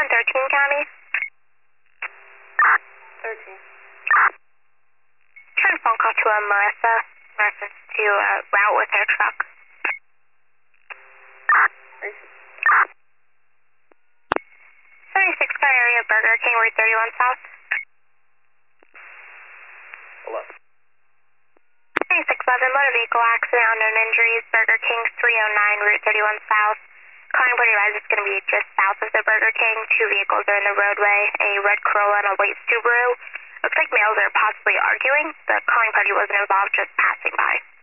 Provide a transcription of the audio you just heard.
in 13 County? 13. Turn phone call to Marissa. Marissa to route with her truck. 36 car area, Burger King, Route 31 South. Hello. 3611, motor vehicle accident, unknown injuries, Burger King, 309, Route 31 South. Calling party advised it's going to be just south of the Burger King. Two vehicles are in the roadway, a red Corolla and a white Subaru. Looks like males are possibly arguing. The calling party wasn't involved, just passing by.